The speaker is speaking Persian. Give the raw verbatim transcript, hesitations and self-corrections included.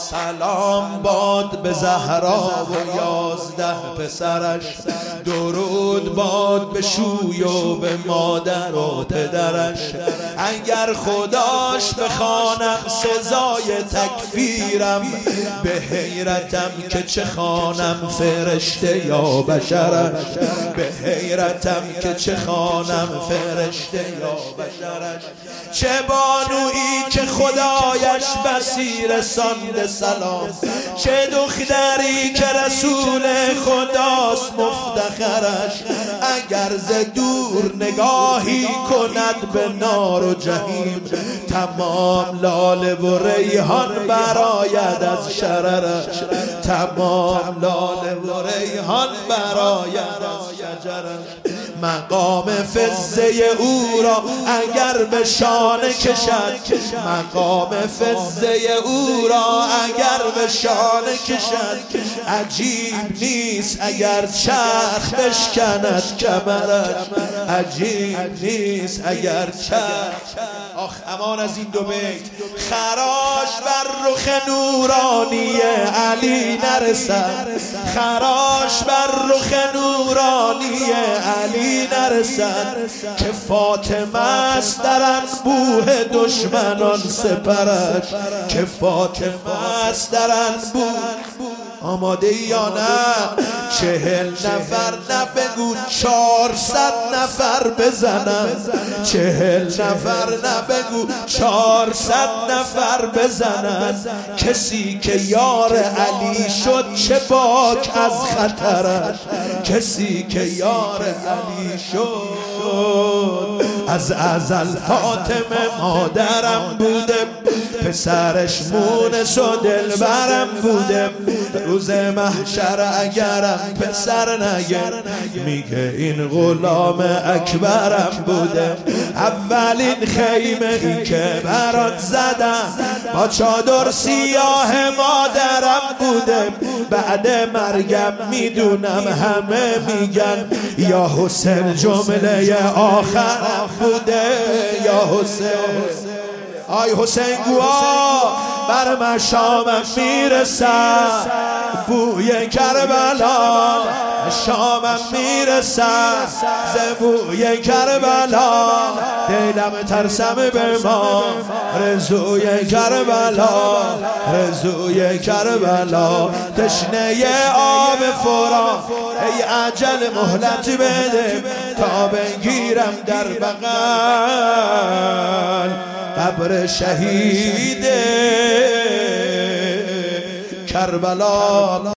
سلام باد به زهرا و یازده پسرش، درود باد به شوی و به مادر و پدرش. اگر خداش بخوانم سزای تکفیرم، به حیرتم که چه خوانم فرشته یا بشرش. به حیرتم که چه خوانم فرشته یا بشرش. چه بانویی که خدایش بصیر سانده سلام، چه دختری که رسول خداست مفتخرش. اگر ز دور نگاهی کند به نار و جهیم، تمام لاله و ریحان براید از شررش. تمام لاله و ریحان براید از شجرش. مقام فزه او را اگر به شانه کشد، مقام فزه او را اگر به شانه کشد. عجیب نیست اگر چرخ بشکند کمرش، عجیب نیست اگر چرخ. آخ امان از این دو بیت. خراش بر رخ نورانی علی نرسد، خراش بر رخ نورانی علی نرسد. که فاطمه است در انبوه دشمنان سپرش، که فاطمه است در انبوه. آماده یا نه؟ چهل نفر نبگو چهارصد نفر بزنم، چهل نفر نبگو چهارصد نفر بزنم. کسی که یار علی شد چه باک از خطرش، کسی که یار علی شد. از ازل فاطمه مادرم بوده، پسرش مونس و دلبرم بوده. روز محشر اگرم پسر نگر، میگه این غلام اکبرم بوده. اولین خیمه ای که برات زدم با چادر سیاه مادرم بوده. بعد مرگم میدونم همه میگن یا حسین جمله آخرم بوده، یا حسین. آی حسین گوا بر مشامم میرسد بوی کربلا، شامم میرسد ز بوی کربلا. دلم ترسم به ما رزوی کربلا، رزوی کربلا. تشنه آب فرات ای عجل مهلت بده، تا بگیرم در بغل قبر شهید کربلا.